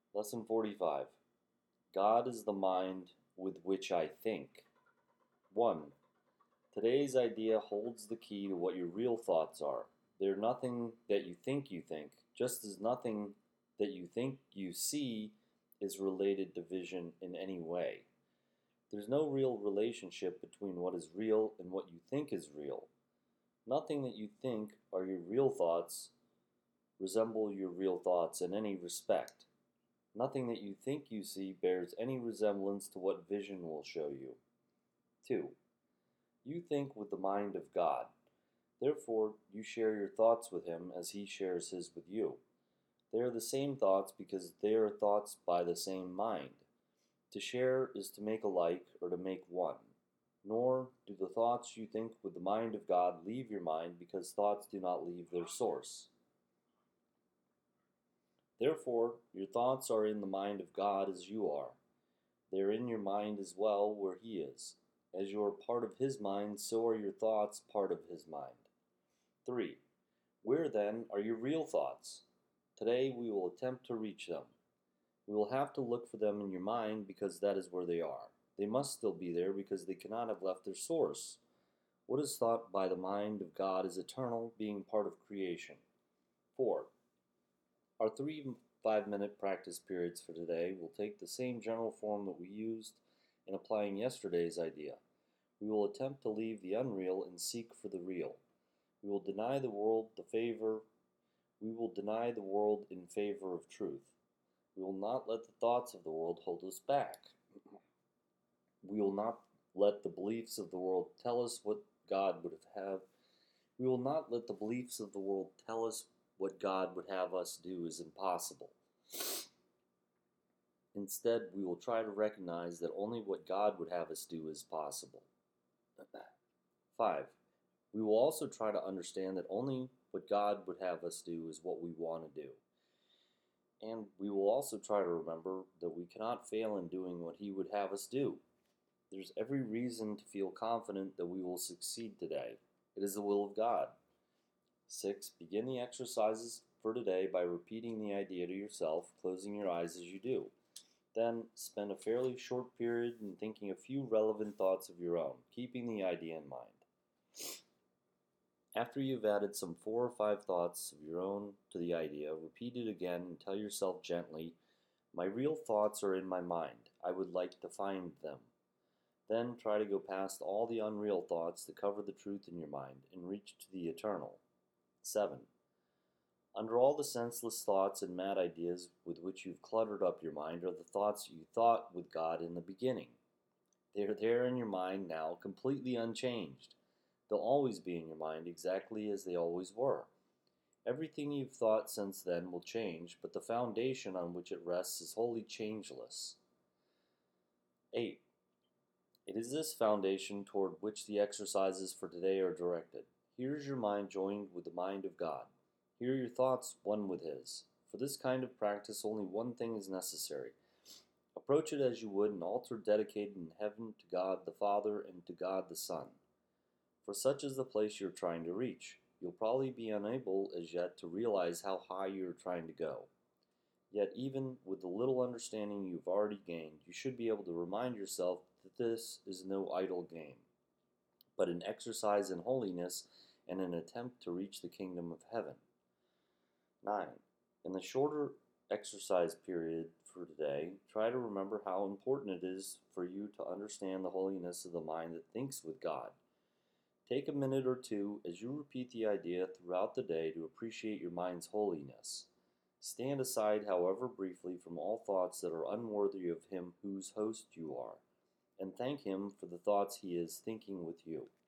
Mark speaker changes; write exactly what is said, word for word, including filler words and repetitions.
Speaker 1: Lesson forty-five. God is the mind with which I think. one. Today's idea holds the key to what your real thoughts are. They're nothing that you think you think, just as nothing that you think you see is related to vision in any way. There's no real relationship between what is real and what you think is real. Nothing that you think are your real thoughts resemble your real thoughts in any respect. Nothing that you think you see bears any resemblance to what vision will show you. two. You think with the mind of God. Therefore, you share your thoughts with Him as He shares His with you. They are the same thoughts because they are thoughts by the same mind. To share is to make alike or to make one. Nor do the thoughts you think with the mind of God leave your mind, because thoughts do not leave their source. Therefore, your thoughts are in the mind of God as you are. They are in your mind as well, where He is. As you are part of His mind, so are your thoughts part of His mind. three. Where then are your real thoughts? Today we will attempt to reach them. We will have to look for them in your mind, because that is where they are. They must still be there because they cannot have left their source. What is thought by the mind of God is eternal, being part of creation. four. Our three five-minute practice periods for today will take the same general form that we used in applying yesterday's idea. We will attempt to leave the unreal and seek for the real. We will deny the world the favor. We will deny the world in favor of truth. We will not let the thoughts of the world hold us back. We will not let the beliefs of the world tell us what God would have. We will not let the beliefs of the world tell us what God would have us do is impossible. Instead, we will try to recognize that only what God would have us do is possible. five. We will also try to understand that only what God would have us do is what we want to do. And we will also try to remember that we cannot fail in doing what He would have us do. There's every reason to feel confident that we will succeed today. It is the will of God. six. Begin the exercises for today by repeating the idea to yourself, closing your eyes as you do. Then spend a fairly short period in thinking a few relevant thoughts of your own, keeping the idea in mind. After you've added some four or five thoughts of your own to the idea, repeat it again and tell yourself gently, "My real thoughts are in my mind. I would like to find them." Then try to go past all the unreal thoughts that cover the truth in your mind and reach to the eternal. seven. Under all the senseless thoughts and mad ideas with which you've cluttered up your mind are the thoughts you thought with God in the beginning. They are there in your mind now, completely unchanged. They'll always be in your mind exactly as they always were. Everything you've thought since then will change, but the foundation on which it rests is wholly changeless. eight. It is this foundation toward which the exercises for today are directed. Here is your mind joined with the mind of God. Here are your thoughts one with His. For this kind of practice, only one thing is necessary. Approach it as you would an altar dedicated in heaven to God the Father and to God the Son. For such is the place you're trying to reach. You'll probably be unable as yet to realize how high you're trying to go. Yet even with the little understanding you've already gained, you should be able to remind yourself that this is no idle game, but an exercise in holiness and an attempt to reach the kingdom of heaven. nine. In the shorter exercise period for today, try to remember how important it is for you to understand the holiness of the mind that thinks with God. Take a minute or two as you repeat the idea throughout the day to appreciate your mind's holiness. Stand aside, however briefly, from all thoughts that are unworthy of Him whose host you are, and thank Him for the thoughts He is thinking with you.